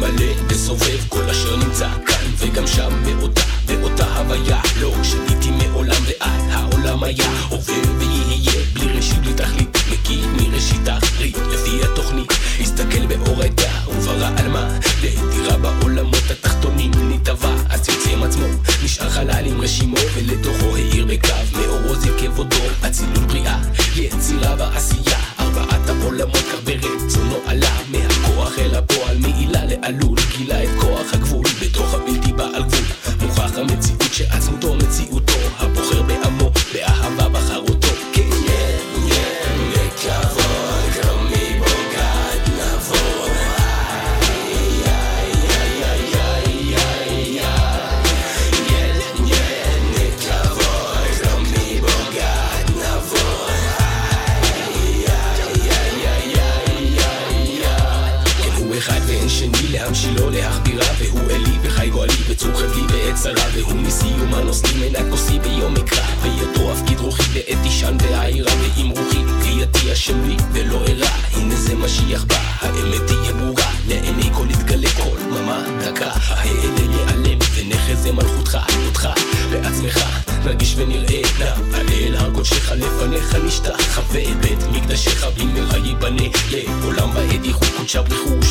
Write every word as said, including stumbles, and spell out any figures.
ממלא וסובב כל אשר נמצא כאן וגם שם באותה, באותה הוויה. לא שניתי מעולם ועד העולם היה עובר ויהיה בלי ראשית בלי תכלית, מכיר מראשית תכלית לפי התוכנית. הסתכל באור הייתה וברא על מה לדירה בעולמות התחתונים נטבע, אז יוצא עצמו נשאר חלל עם רשימו ולתוכו העיר בקו מאורו זה כבודו. הצילול בריאה יצירה ועשייה, ארבעת העולמות כך ברצונו עלה מהכוח אל הפועל, מעילה לעלול גילה את כוח הגבול בתוך הבלתי בעל גבול. מוכח המציאות שעצמותו מציאותו, הבוחר בעמו באהבה בחר אותו. כן כן מכבוד גם מבוגד נבוא להמשילו להכבירה, והוא אלי וחי גואלי בצור חבלי בעת צרה, והוא מסיום הנושאים עינת כוסי ביום מקרא, וידו הפקיד רוחי בעת תישן והעירה, ועם רוחי קריאתי השם לי ולא הרע. הנה זה משיח בא, האמת תהיה ברורה, לעיני כל יתגלה כל ממה דקה. האלה ייעלם ונחזה מלכותך אותך בעצמך נרגיש ונראה נא אל הר קודשך לפניך נשתחווה בית מקדשך במהרה ייבנה לעולם ועד ייחוד קודשה בריחו